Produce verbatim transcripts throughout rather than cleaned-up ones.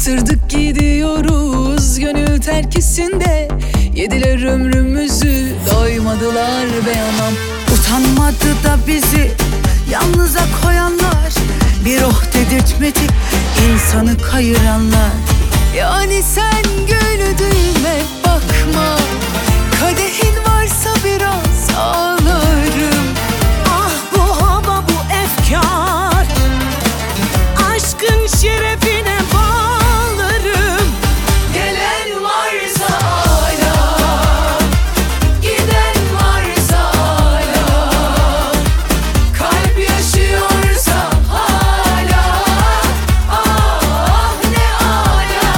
Kaptırdık gidiyoruz gönül terkisinde. Yediler ömrümüzü, doymadılar be anam. Utanmadı da bizi yalnıza koyanlar, bir oh dedirtmedi insanı kayıranlar. Yani sen güldüğüme bakma, kadehin varsa biraz ağlarım. Ah bu hava bu efkar, aşkın şerefine bağlarım. Gelen varsa hala, giden varsa hala, kalp yaşıyorsa hala, ah ne ala.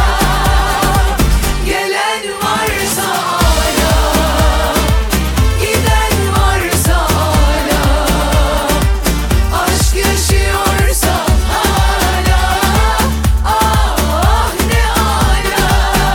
Gelen varsa hala, giden varsa hala, aşk yaşıyorsa hala, ah ne ala.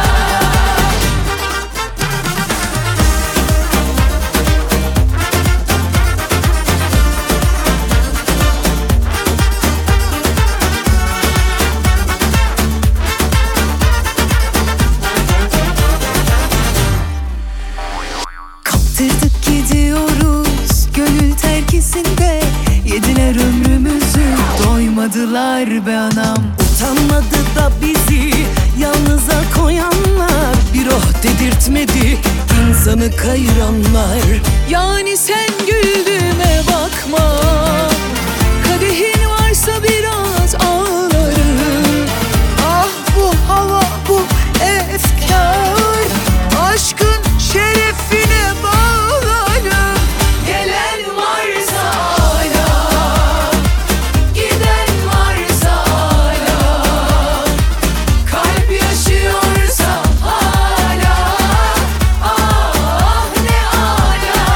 Kaptırdık gidiyoruz gönül terkisinde. Yediler ömrümüzü, doymadılar be anam. Utanmadı da bizi yalnıza koyanlar, bir oh dedirtmedi insanı kayıranlar. Yani sen güldüğüme bakma, kadehin varsa biraz ağlarım. Ah bu hava bu efkar, aşkın şerefine bağlarım. Gelen varsa hala, giden varsa hala, kalp yaşıyorsa hala, ah ne ala.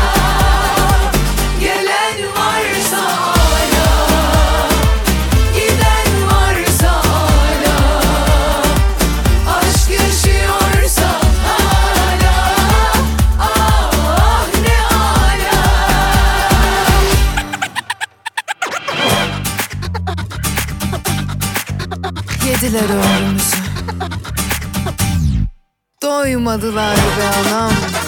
Gelen varsa hala, giden varsa hala, aşk yaşıyorsa hala, ah ne ala. Yediler ömrümüzü, doymadılar be anam.